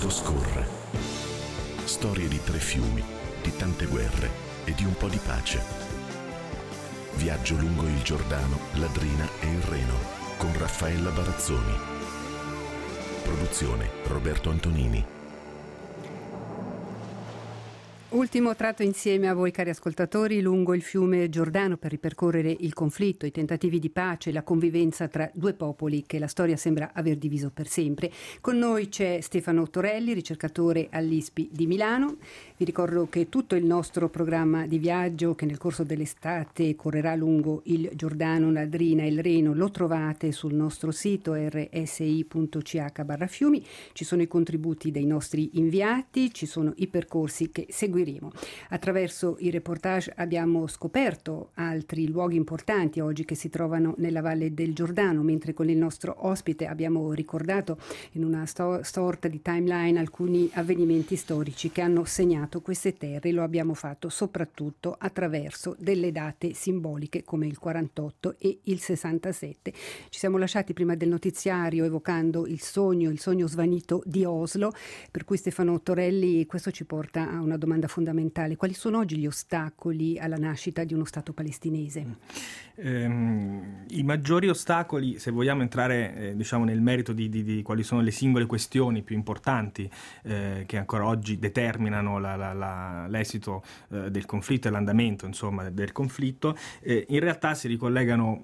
vento scorre. Storie di 3 fiumi, di tante guerre e di un po' di pace. Viaggio lungo il Giordano, l'Adrina e il Reno con Raffaella Barazzoni. Produzione Roberto Antonini. Ultimo tratto insieme a voi, cari ascoltatori, lungo il fiume Giordano per ripercorrere il conflitto, i tentativi di pace, la convivenza tra due popoli che la storia sembra aver diviso per sempre. Con noi c'è Stefano Torelli, ricercatore all'ISPI di Milano. Vi ricordo che tutto il nostro programma di viaggio, che nel corso dell'estate correrà lungo il Giordano, l'Adrina e il Reno, lo trovate sul nostro sito rsi.ch/fiumi. Ci sono i contributi dei nostri inviati, ci sono i percorsi che seguiremo. Attraverso i reportage abbiamo scoperto altri luoghi importanti oggi che si trovano nella Valle del Giordano, mentre con il nostro ospite abbiamo ricordato in una sorta di timeline alcuni avvenimenti storici che hanno segnato queste terre. Lo abbiamo fatto soprattutto attraverso delle date simboliche come il 48 e il 67. Ci siamo lasciati prima del notiziario evocando il sogno svanito di Oslo, per cui Stefano Torelli, questo ci porta a una domanda fondamentale: quali sono oggi gli ostacoli alla nascita di uno Stato palestinese? I maggiori ostacoli, se vogliamo entrare nel merito di quali sono le singole questioni più importanti che ancora oggi determinano l'esito del conflitto e l'andamento del conflitto, in realtà si ricollegano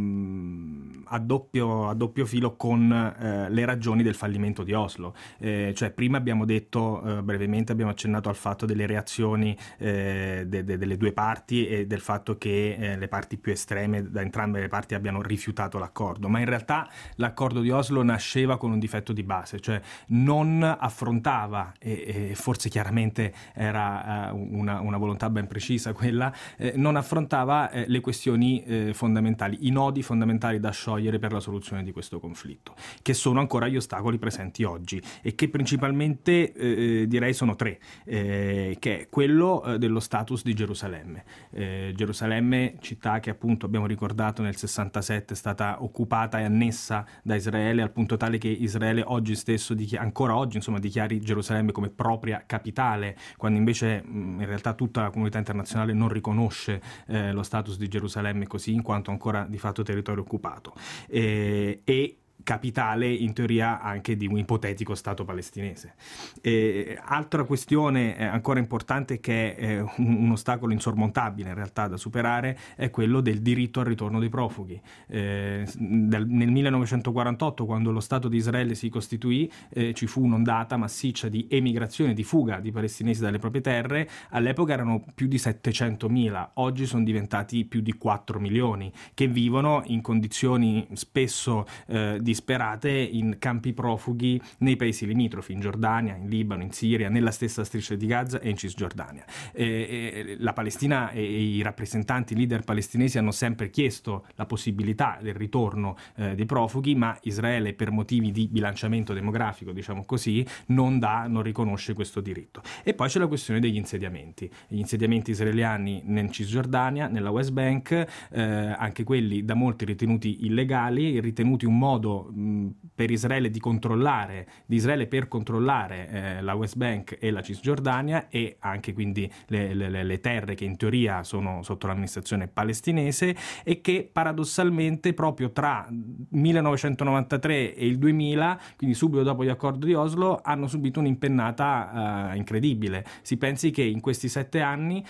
a doppio filo con le ragioni del fallimento di Oslo. Cioè, prima abbiamo detto brevemente, abbiamo accennato al fatto delle reazioni delle due parti e del fatto che le parti più estreme da entrambe le parti abbiano rifiutato l'accordo, ma in realtà l'accordo di Oslo nasceva con un difetto di base, cioè non affrontava, e forse chiaramente era una volontà ben precisa quella, non affrontava le questioni fondamentali, i nodi fondamentali da sciogliere per la soluzione di questo conflitto, che sono ancora gli ostacoli presenti oggi e che principalmente direi sono 3, che è quello dello status di Gerusalemme. Gerusalemme, città che appunto abbiamo ricordato nel 67 è stata occupata e annessa da Israele, al punto tale che Israele oggi stesso ancora oggi dichiari Gerusalemme come propria capitale, quando invece in realtà tutta la comunità internazionale non riconosce lo status di Gerusalemme così, in quanto ancora di fatto territorio occupato, e capitale in teoria anche di un ipotetico Stato palestinese. Altra questione ancora importante, che è un ostacolo insormontabile in realtà da superare, è quello del diritto al ritorno dei profughi. Nel 1948, quando lo Stato di Israele si costituì, ci fu un'ondata massiccia di emigrazione, di fuga di palestinesi dalle proprie terre. All'epoca erano più di 700.000, oggi sono diventati più di 4 milioni, che vivono in condizioni spesso disperate in campi profughi nei paesi limitrofi, in Giordania, in Libano, in Siria, nella stessa striscia di Gaza e in Cisgiordania. La Palestina e i rappresentanti, i leader palestinesi hanno sempre chiesto la possibilità del ritorno dei profughi, ma Israele, per motivi di bilanciamento demografico, diciamo così, non riconosce questo diritto. E poi c'è la questione degli insediamenti. Gli insediamenti israeliani in Cisgiordania, nella West Bank, anche quelli da molti ritenuti illegali, ritenuti un modo per Israele per controllare la West Bank e la Cisgiordania, e anche quindi le terre che in teoria sono sotto l'amministrazione palestinese, e che paradossalmente proprio tra 1993 e il 2000, quindi subito dopo gli accordi di Oslo, hanno subito un'impennata incredibile. Si pensi che in questi 7 anni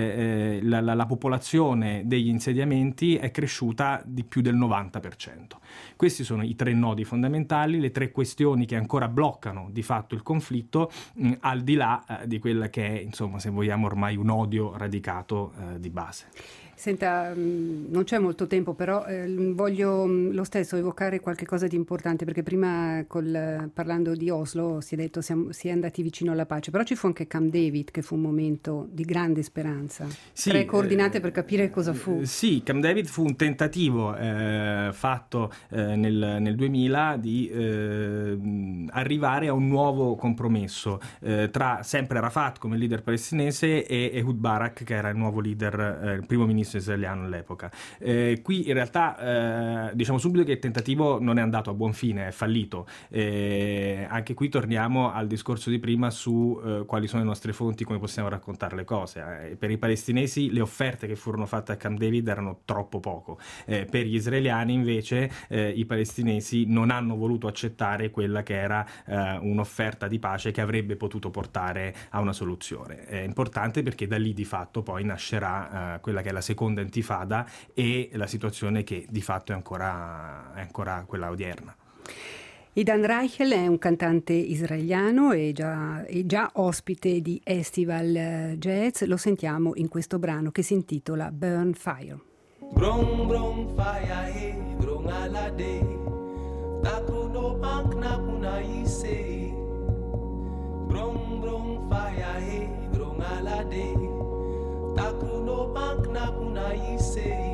la popolazione degli insediamenti è cresciuta di più del 90%. Questi sono i 3 nodi fondamentali, le 3 questioni che ancora bloccano di fatto il conflitto, al di là di quella che è, se vogliamo, ormai un odio radicato di base. Senta, non c'è molto tempo, però voglio lo stesso evocare qualche cosa di importante, perché prima parlando di Oslo si è detto si è andati vicino alla pace, però ci fu anche Camp David, che fu un momento di grande speranza. Sì, 3 coordinate per capire cosa fu. Sì, Camp David fu un tentativo fatto nel 2000 di arrivare a un nuovo compromesso tra sempre Arafat come leader palestinese e Ehud Barak, che era il nuovo leader, il primo ministro ministro israeliano all'epoca. Qui in realtà diciamo subito che il tentativo non è andato a buon fine, è fallito. Anche qui torniamo al discorso di prima su quali sono le nostre fonti, come possiamo raccontare le cose. Per i palestinesi le offerte che furono fatte a Camp David erano troppo poco. Per gli israeliani invece i palestinesi non hanno voluto accettare quella che era un'offerta di pace che avrebbe potuto portare a una soluzione. È importante perché da lì di fatto poi nascerà quella che è la seconda intifada e la situazione che di fatto è ancora quella odierna. Idan Reichel è un cantante israeliano e già ospite di Estival Jazz. Lo sentiamo in questo brano che si intitola Burn Fire. Brum brum fire hey, brum alade. Takuno bank na kuna ise. Brum brum fire hey, brum alade. Takuno bank na kuna ise.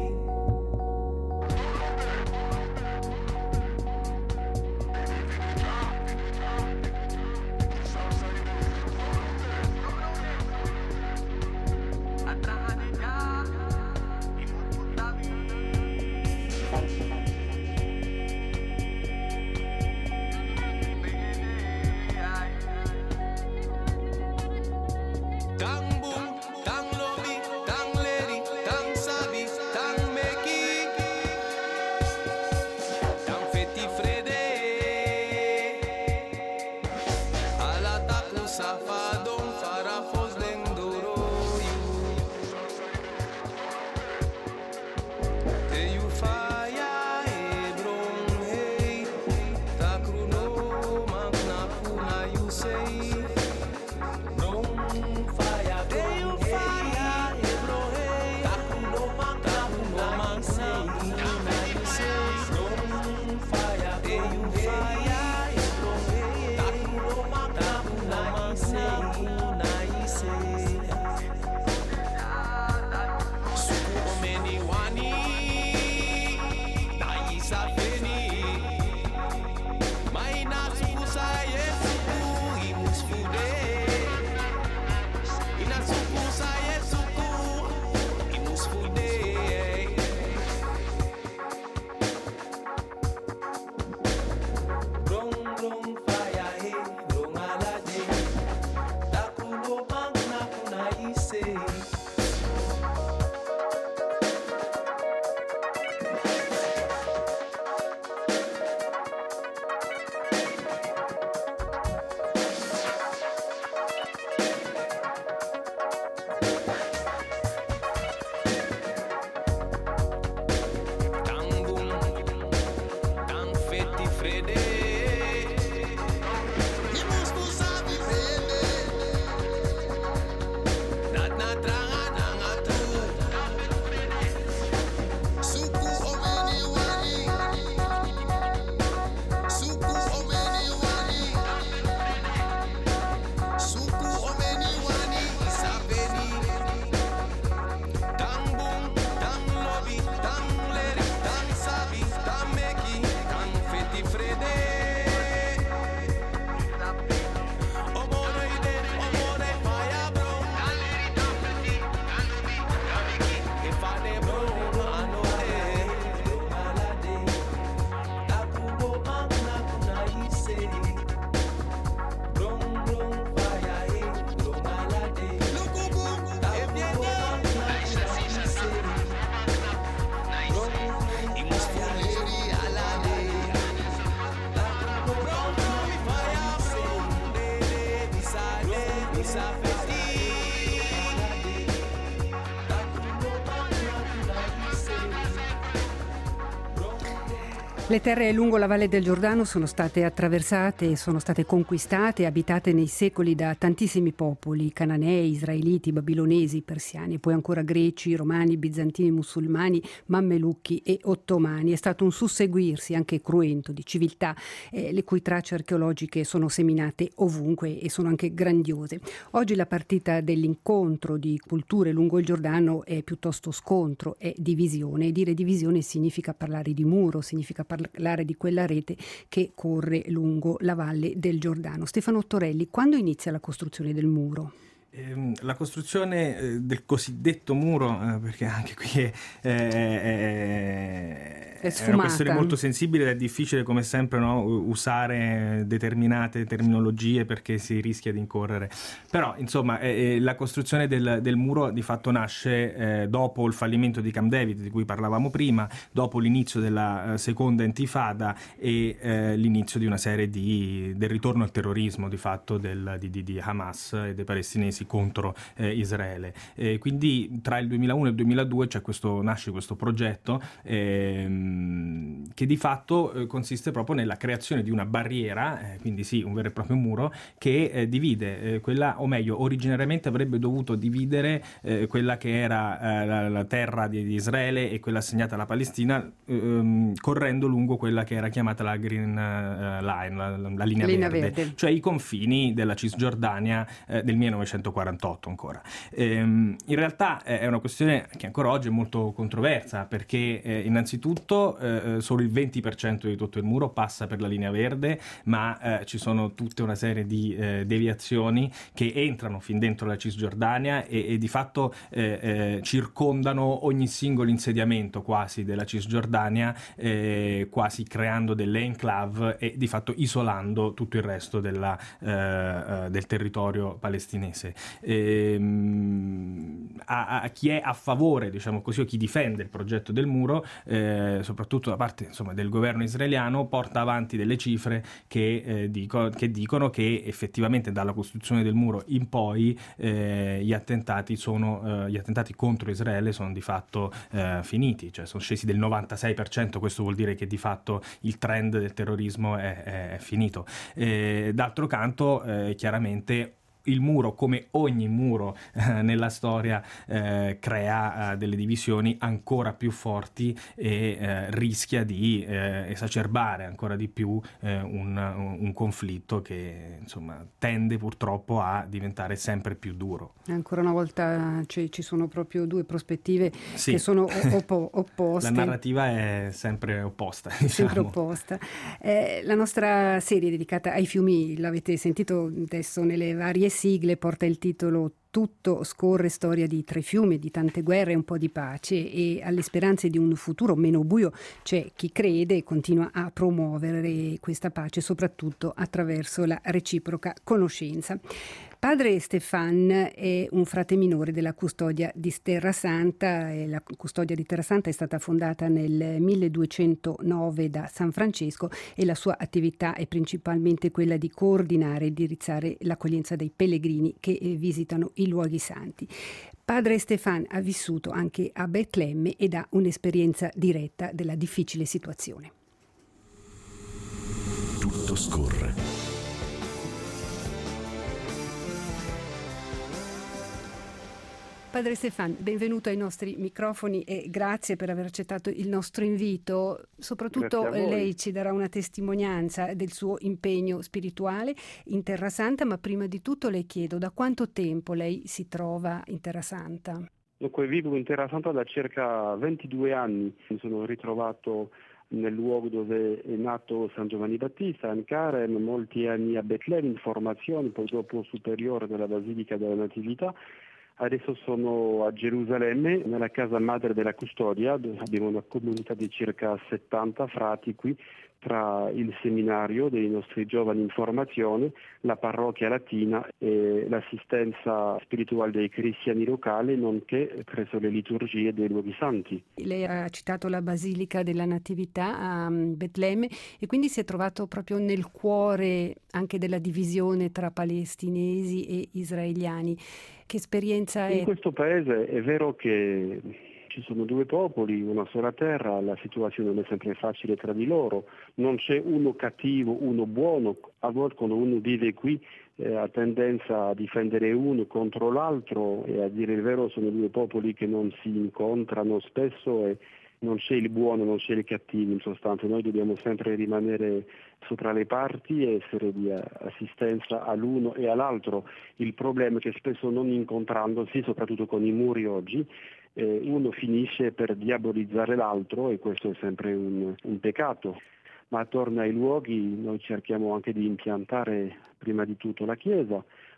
Le terre lungo la Valle del Giordano sono state attraversate, sono state conquistate e abitate nei secoli da tantissimi popoli, cananei, israeliti, babilonesi, persiani, e poi ancora greci, romani, bizantini, musulmani, mammelucchi e ottomani. È stato un susseguirsi anche cruento di civiltà, le cui tracce archeologiche sono seminate ovunque e sono anche grandiose. Oggi la partita dell'incontro di culture lungo il Giordano è piuttosto scontro, è divisione, e dire divisione significa parlare di muro, significa parlare di quella rete che corre lungo la Valle del Giordano. Stefano Torelli, quando inizia la costruzione del muro? La costruzione del cosiddetto muro, perché anche qui è una questione molto sensibile ed è difficile come sempre, no, usare determinate terminologie perché si rischia di incorrere. Però insomma la costruzione del muro di fatto nasce dopo il fallimento di Camp David di cui parlavamo prima, dopo l'inizio della seconda intifada e l'inizio di una serie del ritorno al terrorismo di fatto di Hamas e dei palestinesi contro Israele. Quindi tra il 2001 e il 2002 nasce questo progetto che di fatto consiste proprio nella creazione di una barriera, quindi sì, un vero e proprio muro che divide quella, o meglio, originariamente avrebbe dovuto dividere quella che era la terra di Israele e quella assegnata alla Palestina, correndo lungo quella che era chiamata la Green Line, la linea verde, cioè i confini della Cisgiordania del 1948 ancora. In realtà è una questione che ancora oggi è molto controversa perché innanzitutto solo il 20% di tutto il muro passa per la linea verde, ma ci sono tutta una serie di deviazioni che entrano fin dentro la Cisgiordania e di fatto circondano ogni singolo insediamento quasi della Cisgiordania, quasi creando delle enclave e di fatto isolando tutto il resto del territorio palestinese. A chi è a favore, diciamo così, o chi difende il progetto del muro, soprattutto da parte insomma del governo israeliano, porta avanti delle cifre che dicono che effettivamente dalla costruzione del muro in poi gli attentati contro Israele sono di fatto finiti, cioè sono scesi del 96%. Questo vuol dire che di fatto il trend del terrorismo è finito. D'altro canto chiaramente il muro, come ogni muro nella storia, crea delle divisioni ancora più forti e rischia di esacerbare ancora di più un conflitto che insomma tende purtroppo a diventare sempre più duro. Ancora una volta ci sono proprio due prospettive che sono opposte. La narrativa è sempre opposta. Diciamo. Sempre opposta. La nostra serie dedicata ai fiumi, l'avete sentito adesso nelle varie sigle, porta il titolo Tutto scorre, storia di tre fiumi, di tante guerre e un po' di pace, e alle speranze di un futuro meno buio c'è chi crede e continua a promuovere questa pace soprattutto attraverso la reciproca conoscenza. Padre Stefan è un frate minore della Custodia di Terra Santa e la Custodia di Terra Santa è stata fondata nel 1209 da San Francesco e la sua attività è principalmente quella di coordinare e indirizzare l'accoglienza dei pellegrini che visitano i luoghi santi. Padre Stefan ha vissuto anche a Betlemme ed ha un'esperienza diretta della difficile situazione. Tutto scorre. Padre Stefan, benvenuto ai nostri microfoni e grazie per aver accettato il nostro invito. Soprattutto lei ci darà una testimonianza del suo impegno spirituale in Terra Santa, ma prima di tutto le chiedo da quanto tempo lei si trova in Terra Santa? Dunque vivo in Terra Santa da circa 22 anni, mi sono ritrovato nel luogo dove è nato San Giovanni Battista, in Carem, molti anni a Betlemme in formazione, poi dopo superiore della Basilica della Natività. Adesso sono a Gerusalemme, nella casa madre della Custodia, dove abbiamo una comunità di circa 70 frati qui, tra il seminario dei nostri giovani in formazione, la parrocchia latina e l'assistenza spirituale dei cristiani locali, nonché presso le liturgie dei luoghi santi. Lei ha citato la Basilica della Natività a Betlemme e quindi si è trovato proprio nel cuore anche della divisione tra palestinesi e israeliani. Che esperienza è? In questo paese è vero che ci sono due popoli, una sola terra, la situazione non è sempre facile tra di loro, non c'è uno cattivo, uno buono, a volte quando uno vive qui ha tendenza a difendere uno contro l'altro e a dire il vero sono due popoli che non si incontrano spesso e non c'è il buono, non c'è il cattivo, in sostanza noi dobbiamo sempre rimanere sopra le parti e essere di assistenza all'uno e all'altro. Il problema è che spesso non incontrandosi, soprattutto con i muri oggi, uno finisce per diabolizzare l'altro e questo è sempre un peccato. Ma attorno ai luoghi noi cerchiamo anche di impiantare prima di tutto la Chiesa,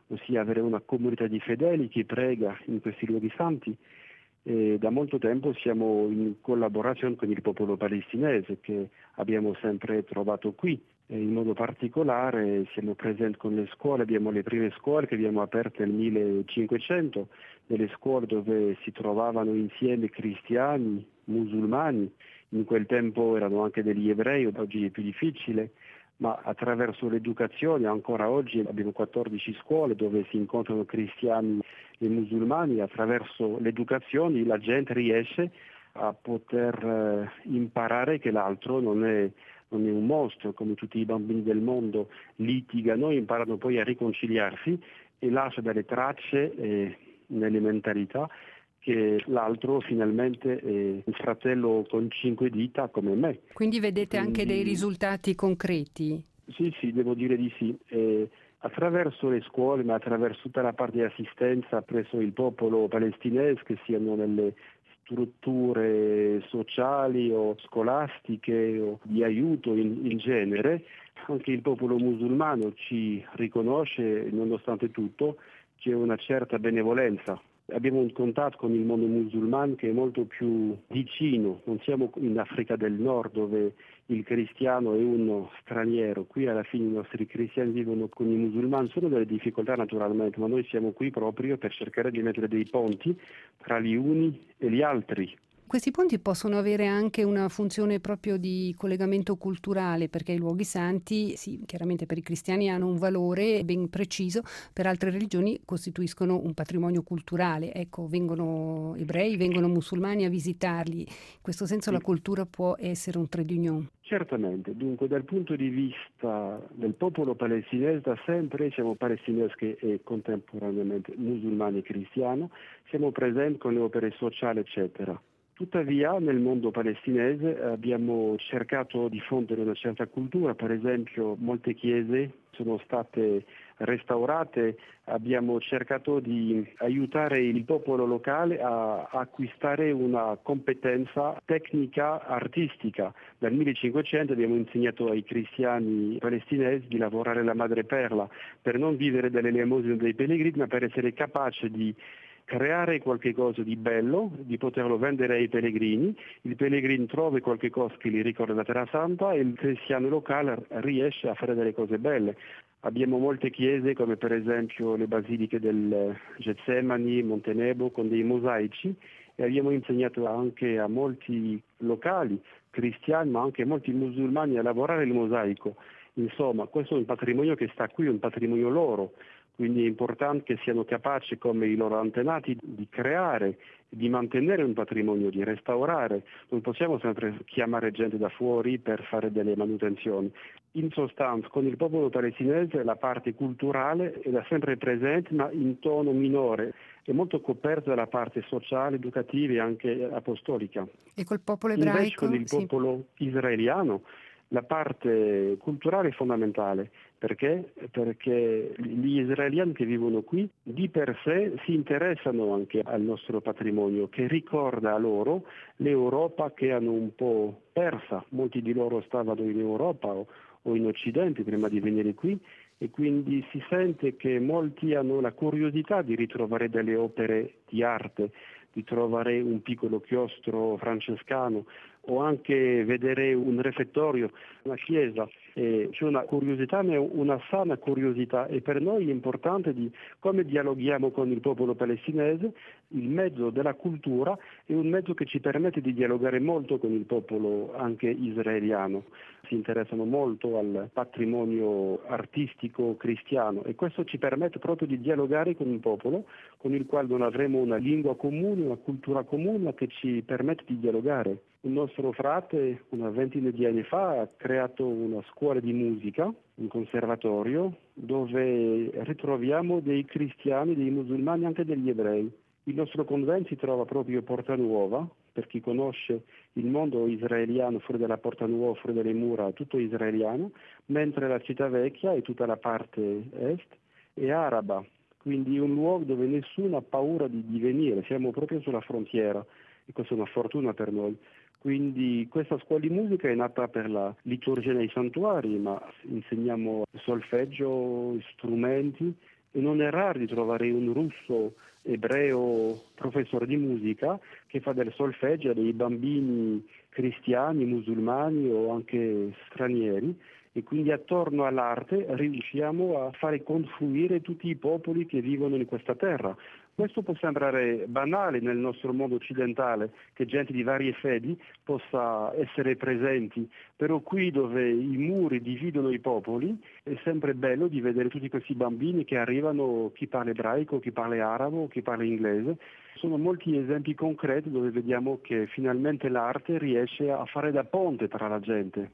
ossia avere una comunità di fedeli che prega in questi luoghi santi. E da molto tempo siamo in collaborazione con il popolo palestinese che abbiamo sempre trovato qui. E in modo particolare siamo presenti con le scuole, abbiamo le prime scuole che abbiamo aperte nel 1500, delle scuole dove si trovavano insieme cristiani, musulmani, in quel tempo erano anche degli ebrei, oggi è più difficile, ma attraverso l'educazione ancora oggi abbiamo 14 scuole dove si incontrano cristiani e musulmani. Attraverso l'educazione la gente riesce a poter imparare che l'altro non è un mostro, come tutti i bambini del mondo litigano, imparano poi a riconciliarsi e lascia delle tracce nelle mentalità che l'altro finalmente è un fratello con 5 dita come me. Quindi vedete anche dei risultati concreti? Sì, devo dire di sì. Attraverso le scuole, ma attraverso tutta la parte di assistenza presso il popolo palestinese, che siano nelle strutture sociali o scolastiche o di aiuto in genere, anche il popolo musulmano ci riconosce, nonostante tutto, c'è una certa benevolenza. Abbiamo un contatto con il mondo musulmano che è molto più vicino, non siamo in Africa del Nord dove il cristiano è uno straniero, qui alla fine i nostri cristiani vivono con i musulmani, sono delle difficoltà naturalmente, ma noi siamo qui proprio per cercare di mettere dei ponti tra gli uni e gli altri. Questi ponti possono avere anche una funzione proprio di collegamento culturale, perché i luoghi santi, sì, chiaramente per i cristiani hanno un valore ben preciso, per altre religioni costituiscono un patrimonio culturale. Ecco, vengono ebrei, vengono musulmani a visitarli. In questo senso la cultura può essere un trait d'union. Certamente, dunque dal punto di vista del popolo palestinese da sempre siamo palestinesi e contemporaneamente musulmani e cristiani, siamo presenti con le opere sociali eccetera. Tuttavia nel mondo palestinese abbiamo cercato di diffondere una certa cultura, per esempio molte chiese sono state restaurate, abbiamo cercato di aiutare il popolo locale a acquistare una competenza tecnica artistica. Dal 1500 abbiamo insegnato ai cristiani palestinesi di lavorare la madreperla per non vivere delle elemosine dei pellegrini, ma per essere capaci di creare qualche cosa di bello, di poterlo vendere ai pellegrini, il pellegrino trova qualche cosa che gli ricorda la Terra Santa e il cristiano locale riesce a fare delle cose belle. Abbiamo molte chiese come per esempio le basiliche del Getsemani, Montenegro con dei mosaici e abbiamo insegnato anche a molti locali cristiani ma anche a molti musulmani a lavorare il mosaico. Insomma, questo è un patrimonio che sta qui, un patrimonio loro. Quindi è importante che siano capaci, come i loro antenati, di creare, di mantenere un patrimonio, di restaurare. Non possiamo sempre chiamare gente da fuori per fare delle manutenzioni. In sostanza, con il popolo palestinese la parte culturale è da sempre presente, ma in tono minore. È molto coperta dalla parte sociale, educativa e anche apostolica. E col popolo ebraico? Invece con il popolo israeliano la parte culturale è fondamentale. Perché? Perché gli israeliani che vivono qui di per sé si interessano anche al nostro patrimonio che ricorda a loro l'Europa che hanno un po' persa. Molti di loro stavano in Europa o in Occidente prima di venire qui e quindi si sente che molti hanno la curiosità di ritrovare delle opere di arte, di trovare un piccolo chiostro francescano o anche vedere un refettorio, una chiesa. C'è una curiosità, ma una sana curiosità e per noi è importante di come dialoghiamo con il popolo palestinese. Il mezzo della cultura è un mezzo che ci permette di dialogare molto con il popolo anche israeliano. Si interessano molto al patrimonio artistico cristiano e questo ci permette proprio di dialogare con un popolo con il quale non avremo una lingua comune, una cultura comune, ma che ci permette di dialogare. Un nostro frate una ventina di anni fa ha creato una scuola di musica, un conservatorio, dove ritroviamo dei cristiani, dei musulmani, anche degli ebrei. Il nostro convento si trova proprio a Porta Nuova, per chi conosce il mondo israeliano fuori dalla Porta Nuova, fuori dalle mura, tutto israeliano, mentre la città vecchia e tutta la parte est è araba, quindi un luogo dove nessuno ha paura di venire, siamo proprio sulla frontiera e questa è una fortuna per noi. Quindi questa scuola di musica è nata per la liturgia nei santuari, ma insegniamo solfeggio, strumenti e non è raro di trovare un russo, ebreo, professore di musica che fa del solfeggio a dei bambini cristiani, musulmani o anche stranieri, e quindi attorno all'arte riusciamo a fare confluire tutti i popoli che vivono in questa terra. Questo può sembrare banale nel nostro mondo occidentale, che gente di varie fedi possa essere presenti, però qui dove i muri dividono i popoli è sempre bello di vedere tutti questi bambini che arrivano, chi parla ebraico, chi parla arabo, chi parla inglese. Sono molti esempi concreti dove vediamo che finalmente l'arte riesce a fare da ponte tra la gente.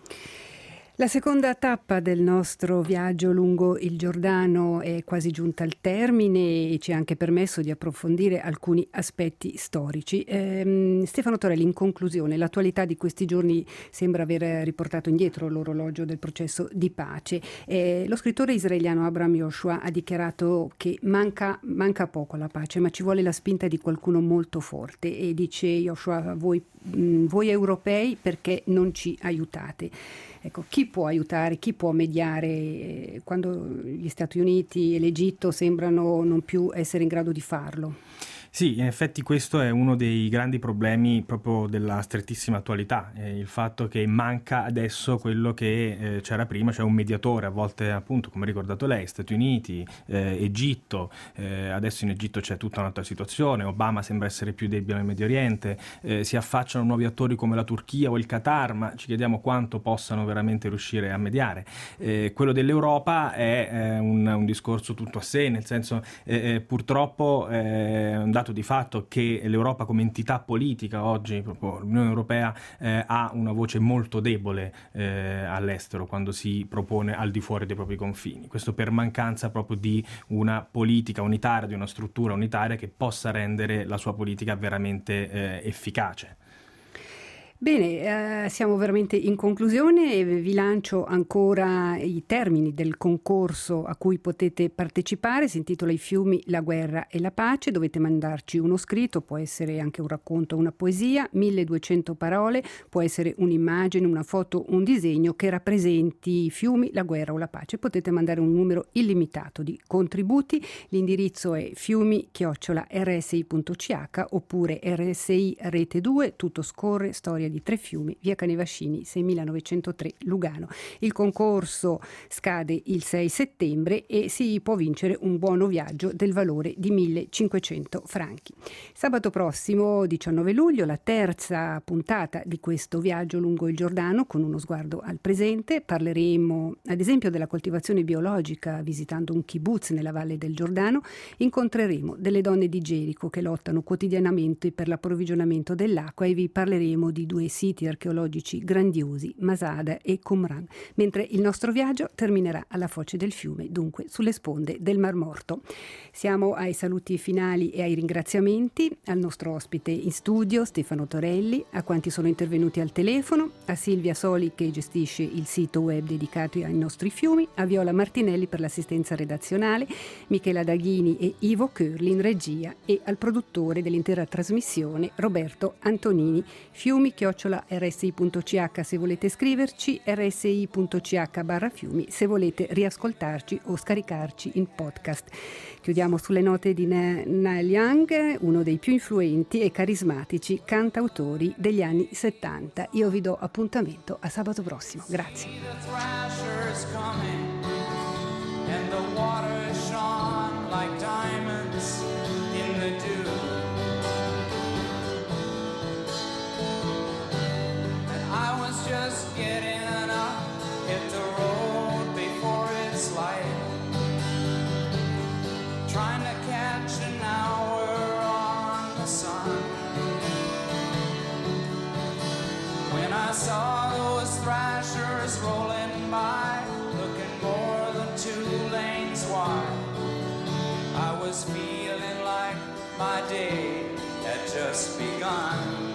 La seconda tappa del nostro viaggio lungo il Giordano è quasi giunta al termine e ci ha anche permesso di approfondire alcuni aspetti storici. Stefano Torelli, in conclusione, l'attualità di questi giorni sembra aver riportato indietro l'orologio del processo di pace. Lo scrittore israeliano Abraham Yoshua ha dichiarato che manca poco alla pace, ma ci vuole la spinta di qualcuno molto forte, e dice Yoshua: voi europei perché non ci aiutate? Ecco, chi può aiutare, chi può mediare quando gli Stati Uniti e l'Egitto sembrano non più essere in grado di farlo? Sì, in effetti questo è uno dei grandi problemi proprio della strettissima attualità, il fatto che manca adesso quello che c'era prima, cioè un mediatore, a volte appunto, come ha ricordato lei, Stati Uniti, Egitto, adesso in Egitto c'è tutta un'altra situazione, Obama sembra essere più debole nel Medio Oriente, si affacciano nuovi attori come la Turchia o il Qatar, ma ci chiediamo quanto possano veramente riuscire a mediare. Quello dell'Europa è un discorso tutto a sé, nel senso purtroppo è un dato di fatto che l'Europa come entità politica oggi, proprio l'Unione Europea, ha una voce molto debole all'estero quando si propone al di fuori dei propri confini. Questo per mancanza proprio di una politica unitaria, di una struttura unitaria che possa rendere la sua politica veramente efficace. Bene, siamo veramente in conclusione e vi lancio ancora i termini del concorso a cui potete partecipare. Si intitola I fiumi, la guerra e la pace. Dovete mandarci uno scritto, può essere anche un racconto, una poesia, 1200 parole, può essere un'immagine, una foto, un disegno che rappresenti i fiumi, la guerra o la pace. Potete mandare un numero illimitato di contributi. L'indirizzo è fiumi@rsi.ch oppure RSI Rete 2, tutto scorre, storia di Tre Fiumi, via Canevascini 6903 Lugano. Il concorso scade il 6 settembre e si può vincere un buono viaggio del valore di 1.500 franchi. Sabato prossimo, 19 luglio, la terza puntata di questo viaggio lungo il Giordano con uno sguardo al presente. Parleremo ad esempio della coltivazione biologica visitando un kibbutz nella Valle del Giordano. Incontreremo delle donne di Gerico che lottano quotidianamente per l'approvvigionamento dell'acqua e vi parleremo di due siti archeologici grandiosi, Masada e Qumran, mentre il nostro viaggio terminerà alla foce del fiume, dunque sulle sponde del Mar Morto. Siamo ai saluti finali e ai ringraziamenti al nostro ospite in studio, Stefano Torelli, a quanti sono intervenuti al telefono, a Silvia Soli che gestisce il sito web dedicato ai nostri fiumi, a Viola Martinelli per l'assistenza redazionale, Michela Daghini e Ivo Curli in regia e al produttore dell'intera trasmissione, Roberto Antonini. Fiumi@rsi.ch se volete scriverci, rsi.ch/fiumi se volete riascoltarci o scaricarci in podcast. Chiudiamo sulle note di Neil Young, uno dei più influenti e carismatici cantautori degli anni 70. Io vi do appuntamento a sabato prossimo. Grazie. Just getting up, hit the road before it's light, trying to catch an hour on the sun. When I saw those thrashers rolling by, looking more than 2 lanes wide, I was feeling like my day had just begun.